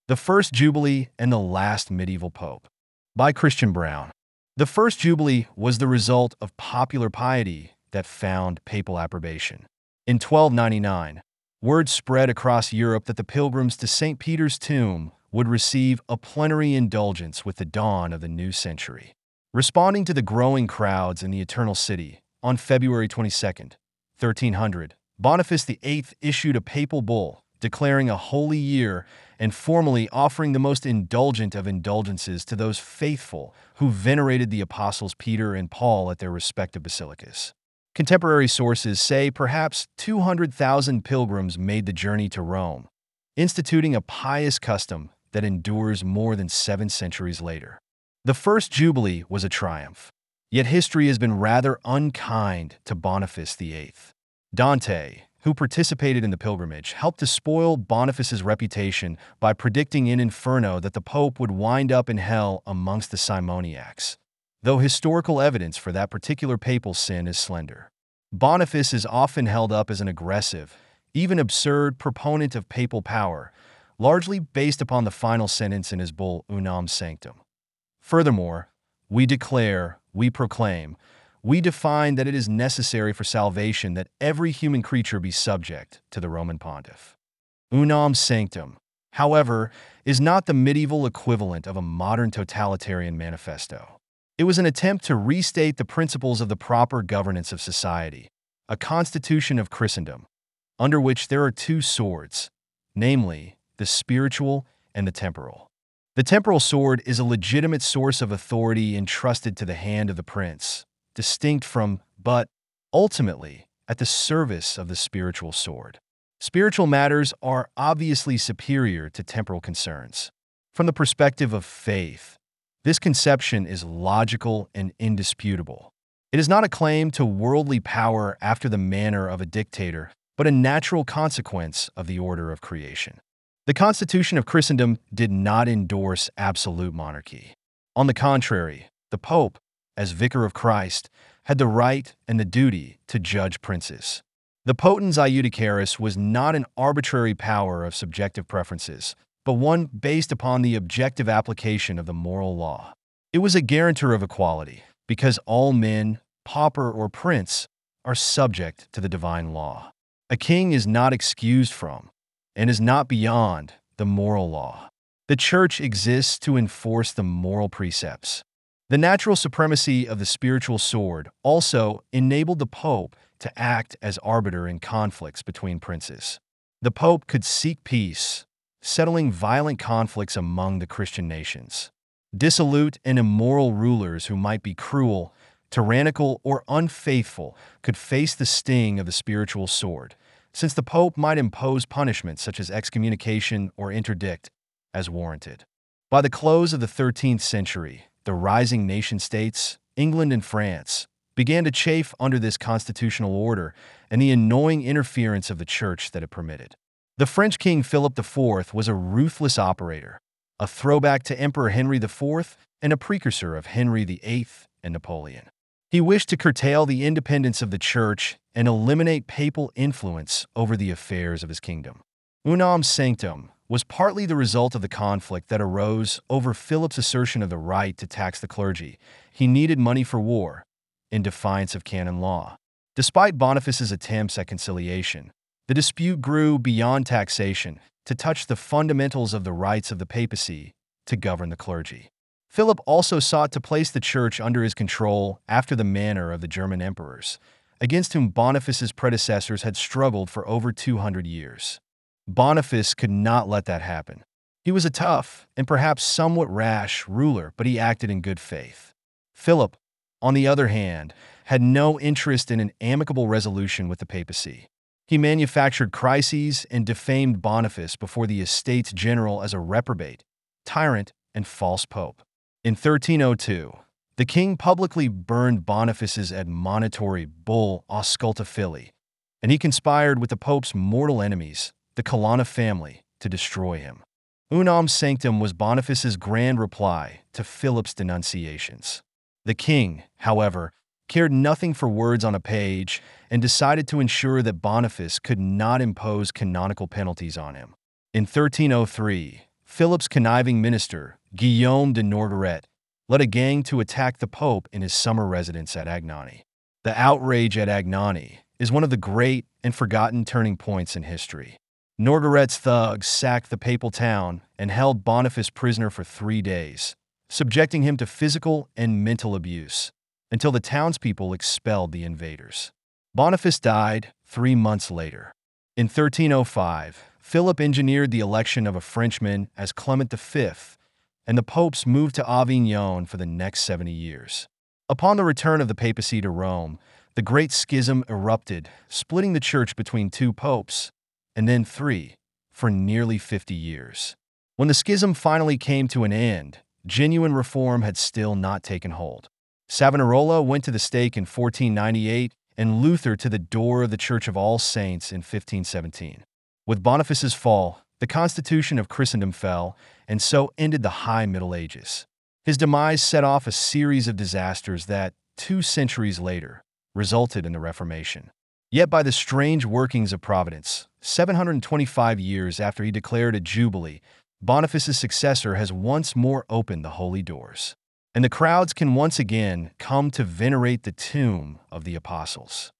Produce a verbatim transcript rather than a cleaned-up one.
The First Jubilee and the Last Medieval Pope, by Christian Brown. The First Jubilee was the result of popular piety that found papal approbation. In twelve ninety-nine, word spread across Europe that the pilgrims to Saint Peter's tomb would receive a plenary indulgence with the dawn of the new century. Responding to the growing crowds in the Eternal City, on February twenty-second, thirteen hundred, Boniface the Eighth issued a papal bull declaring a holy year and formally offering the most indulgent of indulgences to those faithful who venerated the apostles Peter and Paul at their respective basilicas. Contemporary sources say perhaps two hundred thousand pilgrims made the journey to Rome, instituting a pious custom that endures more than seven centuries later. The First Jubilee was a triumph, yet history has been rather unkind to Boniface the Eighth. Dante, who participated in the pilgrimage, helped to spoil Boniface's reputation by predicting in Inferno that the Pope would wind up in hell amongst the simoniacs, though historical evidence for that particular papal sin is slender. Boniface is often held up as an aggressive, even absurd proponent of papal power, largely based upon the final sentence in his bull Unam Sanctum. Furthermore, we declare, we proclaim, we define that it is necessary for salvation that every human creature be subject to the Roman Pontiff. Unam Sanctum, however, is not the medieval equivalent of a modern totalitarian manifesto. It was an attempt to restate the principles of the proper governance of society, a constitution of Christendom, under which there are two swords, namely, the spiritual and the temporal. The temporal sword is a legitimate source of authority entrusted to the hand of the prince, distinct from, but ultimately, at the service of the spiritual sword. Spiritual matters are obviously superior to temporal concerns. From the perspective of faith, this conception is logical and indisputable. It is not a claim to worldly power after the manner of a dictator, but a natural consequence of the order of creation. The Constitution of Christendom did not endorse absolute monarchy. On the contrary, the Pope, as vicar of Christ, had the right and the duty to judge princes. The potens iudicaris was not an arbitrary power of subjective preferences, but one based upon the objective application of the moral law. It was a guarantor of equality, because all men, pauper or prince, are subject to the divine law. A king is not excused from, and is not beyond, the moral law. The Church exists to enforce the moral precepts. The natural supremacy of the spiritual sword also enabled the Pope to act as arbiter in conflicts between princes. The Pope could seek peace, settling violent conflicts among the Christian nations. Dissolute and immoral rulers who might be cruel, tyrannical, or unfaithful could face the sting of the spiritual sword, since the Pope might impose punishments such as excommunication or interdict as warranted. By the close of the thirteenth century, the rising nation-states, England and France, began to chafe under this constitutional order and the annoying interference of the Church that it permitted. The French King Philip the Fourth was a ruthless operator, a throwback to Emperor Henry the Fourth and a precursor of Henry the Eighth and Napoleon. He wished to curtail the independence of the Church and eliminate papal influence over the affairs of his kingdom. Unam Sanctum was partly the result of the conflict that arose over Philip's assertion of the right to tax the clergy. He needed money for war, in defiance of canon law. Despite Boniface's attempts at conciliation, the dispute grew beyond taxation to touch the fundamentals of the rights of the papacy to govern the clergy. Philip also sought to place the Church under his control after the manner of the German emperors, against whom Boniface's predecessors had struggled for over two hundred years. Boniface could not let that happen. He was a tough and perhaps somewhat rash ruler, but he acted in good faith. Philip, on the other hand, had no interest in an amicable resolution with the papacy. He manufactured crises and defamed Boniface before the Estates General as a reprobate, tyrant, and false pope. In thirteen oh two, the king publicly burned Boniface's admonitory bull Ausculta Fili, and he conspired with the pope's mortal enemies, the Colonna family, to destroy him. Unam Sanctum was Boniface's grand reply to Philip's denunciations. The king, however, cared nothing for words on a page and decided to ensure that Boniface could not impose canonical penalties on him. In thirteen oh three, Philip's conniving minister, Guillaume de Norderette, led a gang to attack the Pope in his summer residence at Agnani. The outrage at Agnani is one of the great and forgotten turning points in history. Norderette's thugs sacked the papal town and held Boniface prisoner for three days, subjecting him to physical and mental abuse, until the townspeople expelled the invaders. Boniface died three months later. In thirteen oh five, Philip engineered the election of a Frenchman as Clement the Fifth, and the popes moved to Avignon for the next seventy years. Upon the return of the papacy to Rome, the Great Schism erupted, splitting the church between two popes, and then three, for nearly fifty years. When the schism finally came to an end, genuine reform had still not taken hold. Savonarola went to the stake in fourteen ninety-eight, and Luther to the door of the Church of All Saints in fifteen seventeen. With Boniface's fall, the constitution of Christendom fell, and so ended the High Middle Ages. His demise set off a series of disasters that, two centuries later, resulted in the Reformation. Yet by the strange workings of Providence, seven hundred twenty-five years after he declared a jubilee, Boniface's successor has once more opened the holy doors, and the crowds can once again come to venerate the tomb of the apostles.